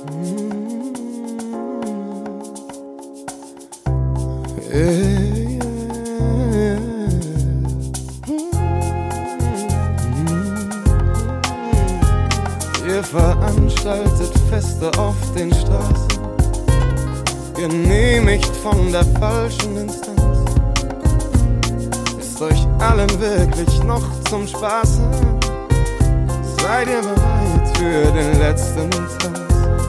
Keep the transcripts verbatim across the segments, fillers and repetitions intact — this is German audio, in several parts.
Ihr veranstaltet Feste auf den Straßen, genehmigt von der falschen Instanz. Ist euch allen wirklich noch zum Spaßen? Seid ihr bereit für den letzten Tanz?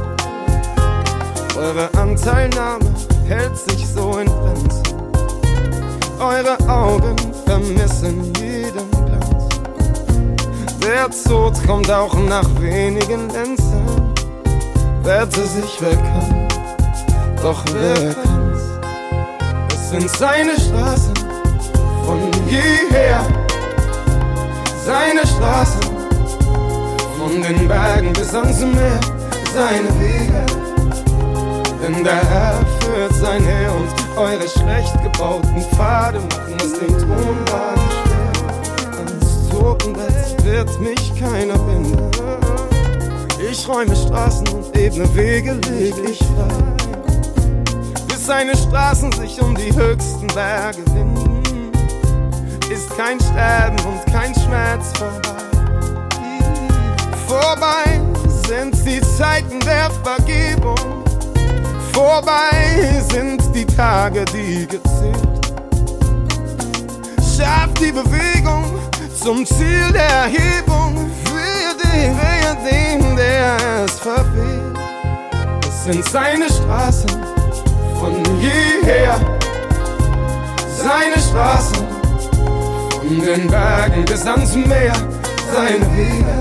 Eure Anteilnahme hält sich so in Grenzen. Eure Augen vermissen jeden Glanz. Der Tod kommt auch nach wenigen Lenzen. Werte sich, wer kann, doch wer kann's? Es sind seine Straßen von jeher, seine Straßen von den Bergen bis ans Meer, seine Wege. Denn der Herr führt sein Heer und eure schlecht gebauten Pfade machen es dem Thronwagen schwer. Ans Totenbett wird mich keiner binden. Ich räume Straßen und ebne Wege, leg ich frei. Bis seine Straßen sich um die höchsten Berge winden, ist kein Sterben und kein Schmerz vorbei. Vorbei sind die Zeiten der Vergebung. Vorbei sind die Tage, die gezählt. Scharf die Bewegung zum Ziel der Erhebung. Wehe dem, wehe dem, der es verfehlt. Es sind seine Straßen von jeher, seine Straßen von den Bergen bis ans Meer, seine Wege.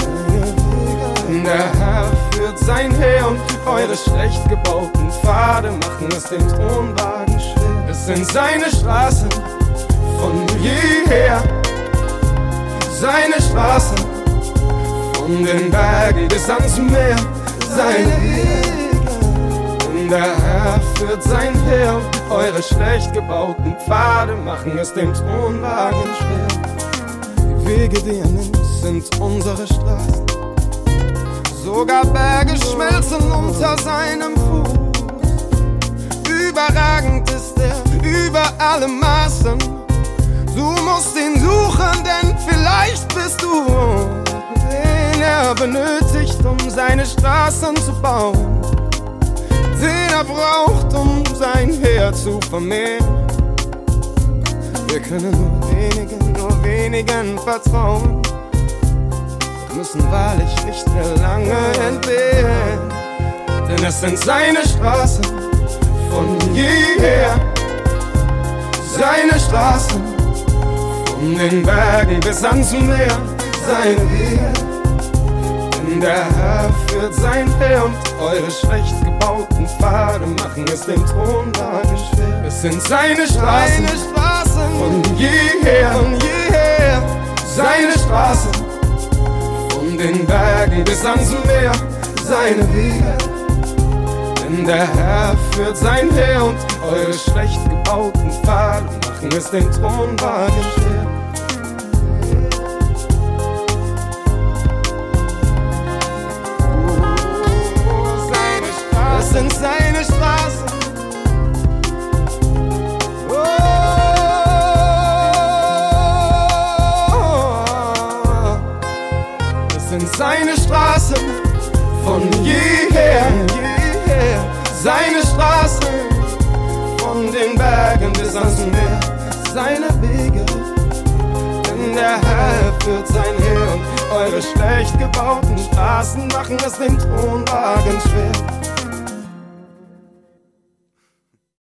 Der Herr führt sein Heer und eure schlecht gebauten Pfade machen es dem Thronwagen schwer. Es sind seine Straßen von jeher, seine Straßen von den Bergen bis ans Meer, seine Wege. Der Herr führt sein Heer und eure schlecht gebauten Pfade machen es dem Thronwagen schwer. Die Wege, die er nimmt, sind unsere Straßen. Sogar Berge schmelzen unter seinem Fuß. Überragend ist er über alle Maßen. Du musst ihn suchen, denn vielleicht bist du, den er benötigt, um seine Straßen zu bauen, den er braucht, um sein Heer zu vermehren. Wir können nur wenigen, nur wenigen vertrauen, müssen wahrlich nicht mehr lange entbehren. Denn es sind seine Straßen von jeher, seine Straßen von den Bergen bis ans Meer, seine Wege. Denn der Herr führt sein Heer und eure schlecht gebauten Pfade machen es dem Thronwagen schwer. Es sind seine Straßen, seine Straßen von jeher, von jeher, seine Straßen von den Bergen bis ans Meer, seine Wege. Denn der Herr führt sein Heer und eure schlecht gebauten Pfade machen es den Thronwagen schwer. Oh, seine Straßen, es sind seine Straßen. Seine Straßen von jeher, jeher, seine Straßen von den Bergen bis ans Meer, seine Wege. Denn der Herr führt sein Heer und eure schlecht gebauten Straßen machen es dem Thronwagen schwer.